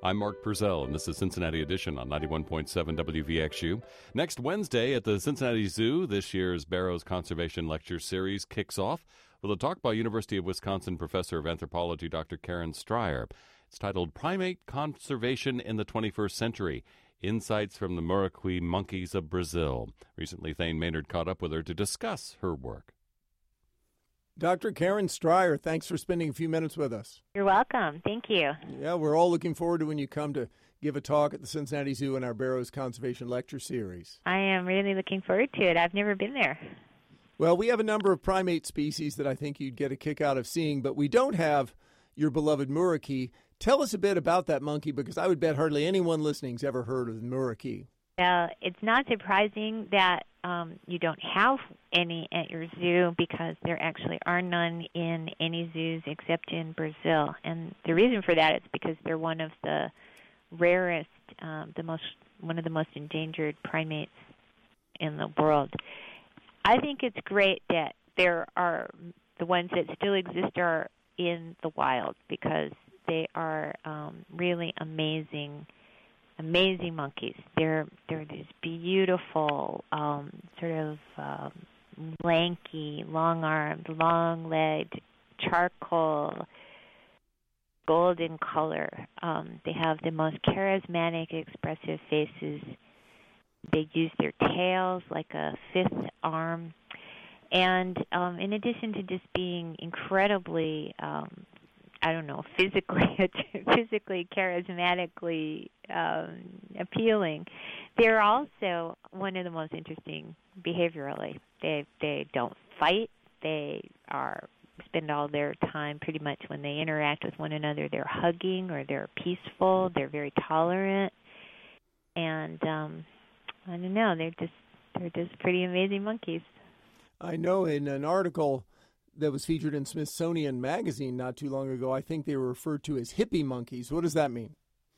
I'm Mark Purcell, and this is Cincinnati Edition on 91.7 WVXU. Next Wednesday at the Cincinnati Zoo, this year's Barrows Conservation Lecture Series kicks off with a talk by University of Wisconsin professor of anthropology Dr. Karen Stryer. It's titled Primate Conservation in the 21st Century, Insights from the Muriqui Monkeys of Brazil. Recently, Thane Maynard caught up with her to discuss her work. Dr. Karen Stryer, thanks for spending a few minutes with us. You're welcome. Thank you. Yeah, we're all looking forward to when you come to give a talk at the Cincinnati Zoo in our Barrows Conservation Lecture Series. I am really looking forward to it. I've never been there. Well, we have a number of primate species that I think you'd get a kick out of seeing, but we don't have your beloved muriqui. Tell us a bit about that monkey, because I would bet hardly anyone listening's ever heard of the muriqui. Well, it's not surprising that you don't have any at your zoo, because there actually are none in any zoos except in Brazil. And the reason for that is because they're one of the rarest, one of the most endangered primates in the world. I think it's great that there are the ones that still exist are in the wild, because they are really amazing monkeys. They're these beautiful, sort of lanky, long-armed, long-legged, charcoal, golden color. They have the most charismatic, expressive faces. They use their tails like a fifth arm. And in addition to just being incredibly physically, charismatically appealing, they're also one of the most interesting behaviorally. They don't fight. They spend all their time pretty much when they interact with one another. They're hugging, or they're peaceful. They're very tolerant, and I don't know. They're just pretty amazing monkeys. I know in an article that was featured in Smithsonian Magazine not too long ago, I think they were referred to as hippie monkeys. What does that mean?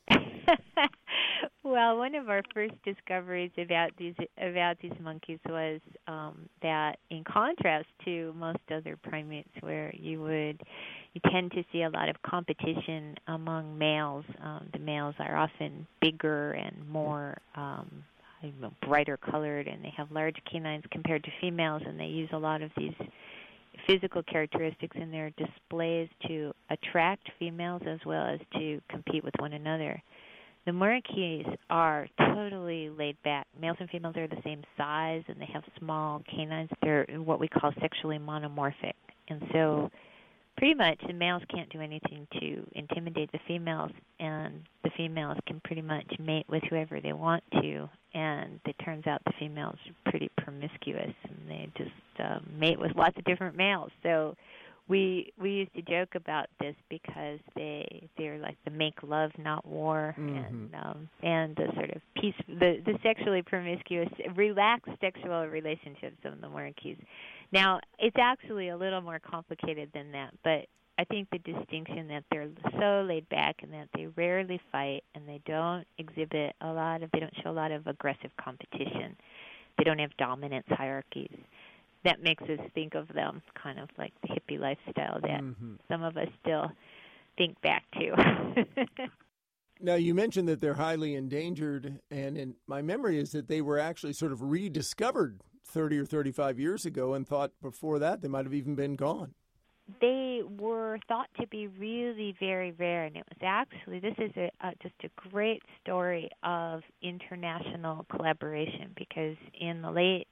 Well, one of our first discoveries about these monkeys was that, in contrast to most other primates, where you tend to see a lot of competition among males. The males are often bigger and more brighter colored, and they have large canines compared to females, and they use a lot of these physical characteristics in their displays to attract females as well as to compete with one another. The muriquis are totally laid back. Males and females are the same size, and they have small canines. They're what we call sexually monomorphic. And so pretty much the males can't do anything to intimidate the females, and the females can pretty much mate with whoever they want to. And it turns out the females are pretty promiscuous, and they just mate with lots of different males. So we used to joke about this, because they're like the make love, not war, and the sort of peace, the sexually promiscuous, relaxed sexual relationships of the muriquis. Now, it's actually a little more complicated than that, but I think the distinction that they're so laid back, and that they rarely fight, and they don't exhibit they don't show a lot of aggressive competition. They don't have dominance hierarchies. That makes us think of them kind of like the hippie lifestyle that some of us still think back to. Now, you mentioned that they're highly endangered, and my memory is that they were actually sort of rediscovered 30 or 35 years ago, and thought before that they might have even been gone. They were thought to be really very rare, and it was actually, this is just a great story of international collaboration, because in the late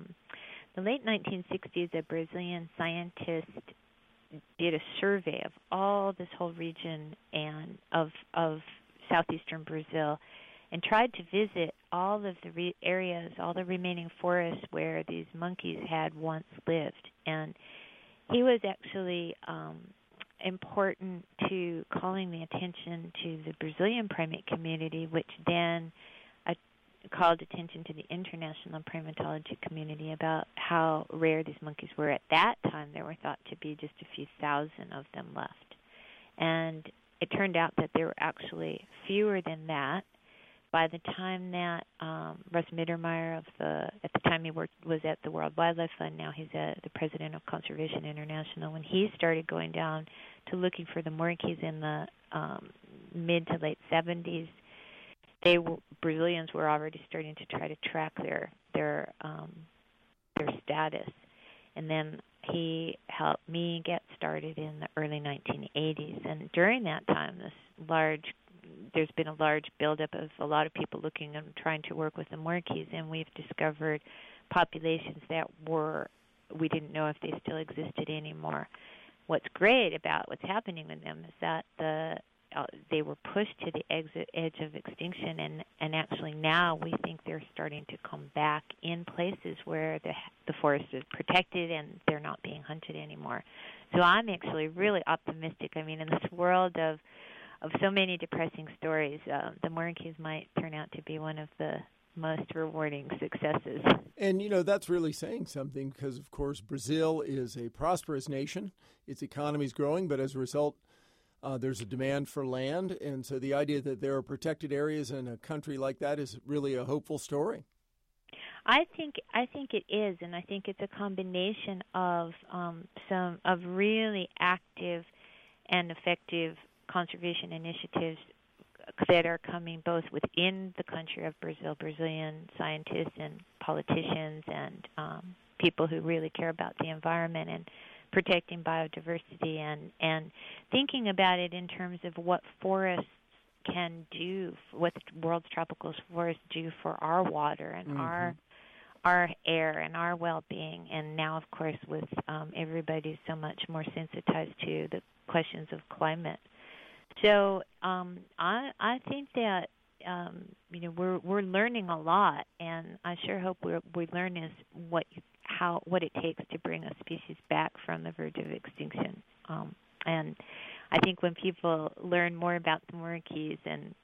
1960s, a Brazilian scientist did a survey of all this whole region and of southeastern Brazil, and tried to visit all of the areas, all the remaining forests where these monkeys had once lived. And he was actually important to calling the attention to the Brazilian primate community, which then called attention to the international primatology community about how rare these monkeys were. At that time, there were thought to be just a few thousand of them left. And it turned out that there were actually fewer than that. By the time that Russ Mittermeier, at the time he was at the World Wildlife Fund, now he's the president of Conservation International, when he started going down to looking for the muriquis in the mid to late 70s, Brazilians were already starting to try to track their status. And then he helped me get started in the early 1980s. And during that time, there's been a large buildup of a lot of people looking and trying to work with the Moorkhees, and we've discovered populations that we didn't know if they still existed anymore. What's great about what's happening with them is that they were pushed to the edge of extinction, and actually now we think they're starting to come back in places where the forest is protected and they're not being hunted anymore. So I'm actually really optimistic. I mean, in this world of so many depressing stories, the Moorkhees might turn out to be one of the most rewarding successes. And, that's really saying something because, of course, Brazil is a prosperous nation. Its economy is growing, but as a result, there's a demand for land. And so the idea that there are protected areas in a country like that is really a hopeful story. I think it is, and I think it's a combination of some really active and effective conservation initiatives that are coming both within the country of Brazil, Brazilian scientists and politicians and people who really care about the environment and protecting biodiversity and thinking about it in terms of what forests can do, what the world's tropical forests do for our water and our air and our well-being. And now, of course, with everybody so much more sensitized to the questions of climate. So I think that we're learning a lot, and I sure hope we learn is what it takes to bring a species back from the verge of extinction. And I think when people learn more about the Moorkhees and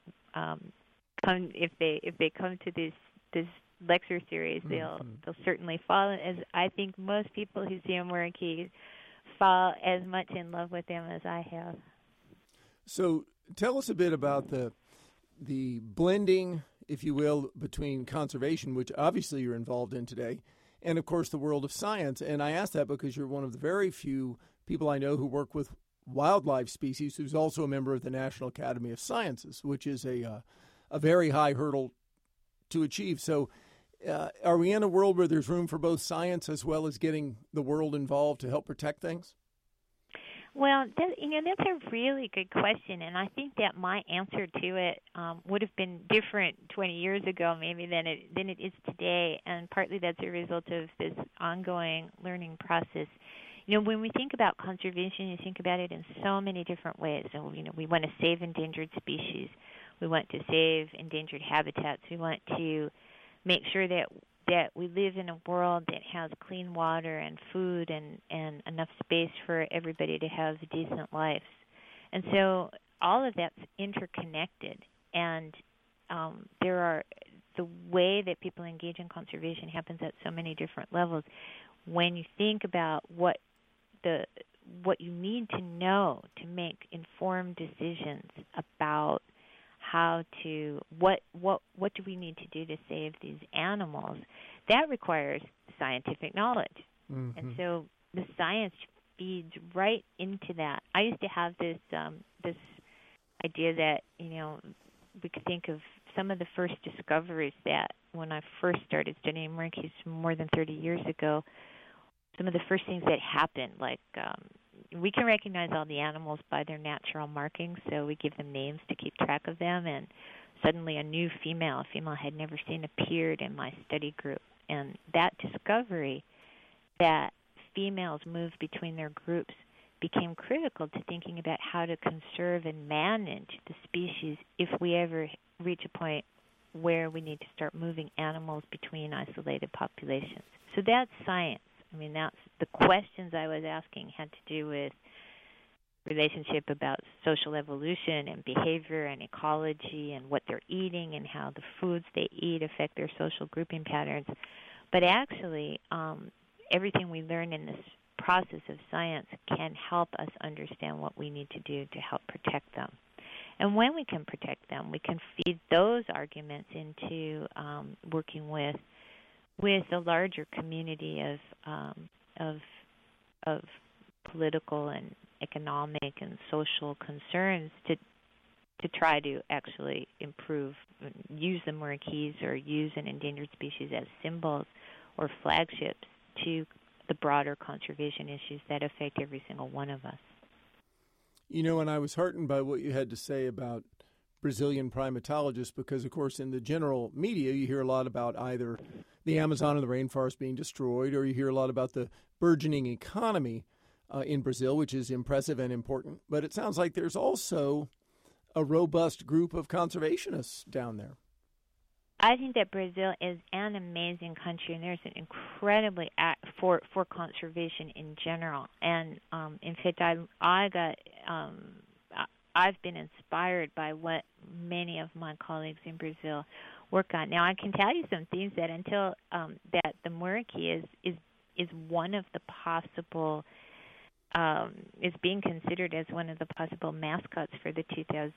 if they come to this lecture series, they'll certainly fall, as I think most people who see a Moorkee fall as much in love with them as I have. So tell us a bit about the blending, if you will, between conservation, which obviously you're involved in today, and, of course, the world of science. And I ask that because you're one of the very few people I know who work with wildlife species who's also a member of the National Academy of Sciences, which is a very high hurdle to achieve. So are we in a world where there's room for both science as well as getting the world involved to help protect things? Well, that's a really good question, and I think that my answer to it would have been different 20 years ago maybe than it is today, and partly that's a result of this ongoing learning process. When we think about conservation, you think about it in so many different ways. So, we want to save endangered species. We want to save endangered habitats. We want to make sure that we live in a world that has clean water and food and enough space for everybody to have decent lives. And so all of that's interconnected. And the way that people engage in conservation happens at so many different levels. When you think about what you need to know to make informed decisions about what do we need to do to save these animals, that requires scientific knowledge. And so the science feeds right into that. I used to have this idea that we could think of some of the first discoveries that when I first started studying monkeys more than 30 years ago, some of the first things that happened, like we can recognize all the animals by their natural markings, so we give them names to keep track of them, and suddenly a female I had never seen appeared in my study group. And that discovery that females move between their groups became critical to thinking about how to conserve and manage the species if we ever reach a point where we need to start moving animals between isolated populations. So that's science. I mean, that's the questions I was asking had to do with relationship about social evolution and behavior and ecology and what they're eating and how the foods they eat affect their social grouping patterns. But actually, everything we learn in this process of science can help us understand what we need to do to help protect them. And when we can protect them, we can feed those arguments into working with a larger community of political and economic and social concerns to to try to actually use the muriquis or use an endangered species as symbols or flagships to the broader conservation issues that affect every single one of us. And I was heartened by what you had to say about Brazilian primatologists because, of course, in the general media, you hear a lot about either the Amazon and the rainforest being destroyed, or you hear a lot about the burgeoning economy in Brazil, which is impressive and important. But it sounds like there's also a robust group of conservationists down there. I think that Brazil is an amazing country, and there's an incredibly for conservation in general. And in fact, I've been inspired by what many of my colleagues in Brazil work on. Now, I can tell you some things that until that the muriqui is one of the possible is being considered as one of the possible mascots for the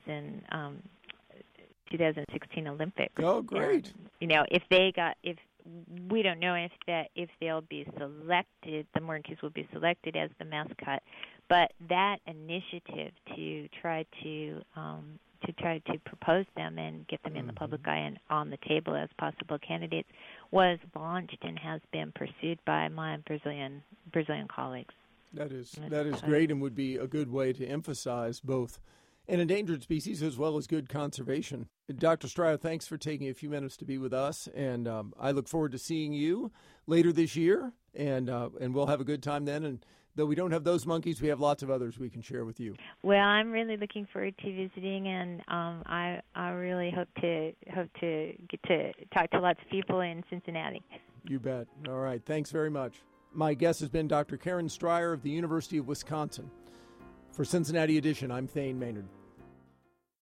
2016 Olympics. Oh, great! And, if we don't know if they'll be selected, the muriquis will be selected as the mascot. But that initiative to try to propose them and get them in the public eye and on the table as possible candidates was launched and has been pursued by my Brazilian colleagues. That is great and would be a good way to emphasize both an endangered species as well as good conservation. Dr. Stryer, thanks for taking a few minutes to be with us, and I look forward to seeing you later this year, and we'll have a good time then. And though we don't have those monkeys, we have lots of others we can share with you. Well, I'm really looking forward to visiting, and I really hope to get to talk to lots of people in Cincinnati. You bet. All right. Thanks very much. My guest has been Dr. Karen Stryer of the University of Wisconsin. For Cincinnati Edition, I'm Thane Maynard.